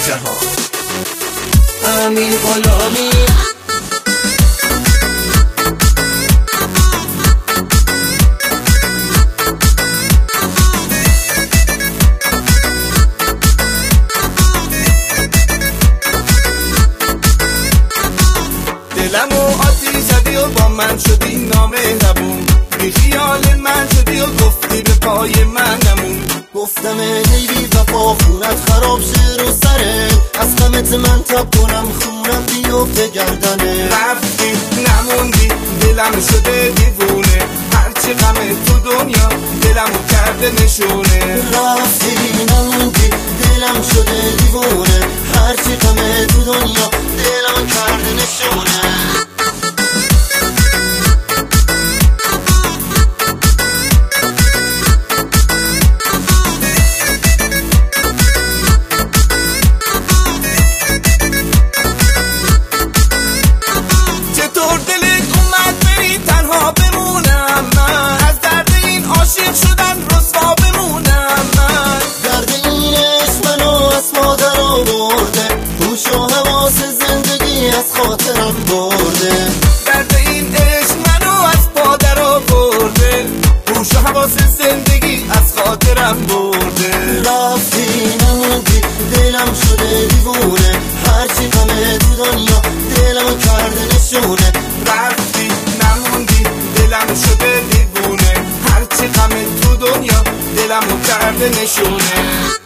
جهان. امین غلامی دلمو آتیش زدی و با من شدی نامهربون، بی خیال من شدی و گفتی به پای من نمون. گفتم ای بی وفا خونت خراب شه رو سره، از غمت من تب کنم خونم بیفته گردنه. رفتی نموندی دلم شده دیوونه، هرچی غم تو دنیا دلمو کرده نشونه. رفتی نموندی دلم شده دیوونه، هرچی غم تو دنیا دلم کرده نشونه. خاطرم برده درد این عشق منو از پادر آورده، هوش و حواس زندگی از خاطرم برده. رفتی نموندی دلم شده دیوونه، هرچی غمه تو دنیا دلم کرده نشونه. رفتی نموندی دلم شده دیوونه، هرچی غمه تو دنیا دلمو کرده نشونه.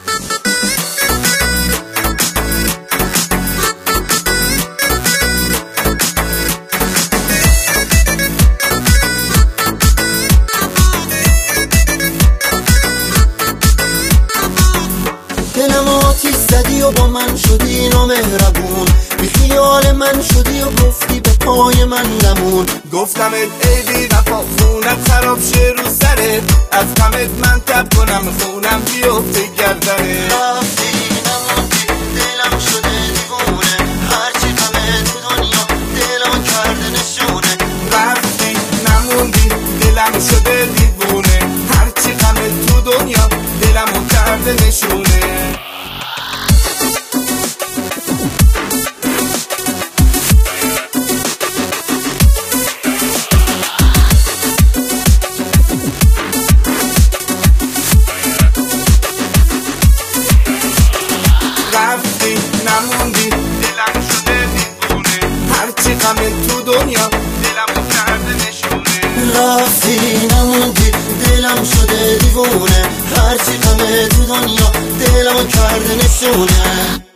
دلم آتیش زدی و با من شدی نامهربون، بی خیال من شدی و گفتی به پای من نمون. گفتم ای بی وفا خونت خراب شه رو سرت، از غمت من تب کنم خونم بیفته گردنه. رفتی نموندی دلم شده دیوونه، هرچی غمه تو دنیا دلم کرده نشونه. رفتی نموندی دلم شده دیوونه، هرچی غمه تو دنیا دلمو کرده نشونه. رفتی نموندی دلم شده دیوونه، هرچی غم تو دنیا دلمو کرده نشونه. رفتی نموندی دلم شده دیوونه، هرچی غمه تو دنیا دلم کرده نشونه.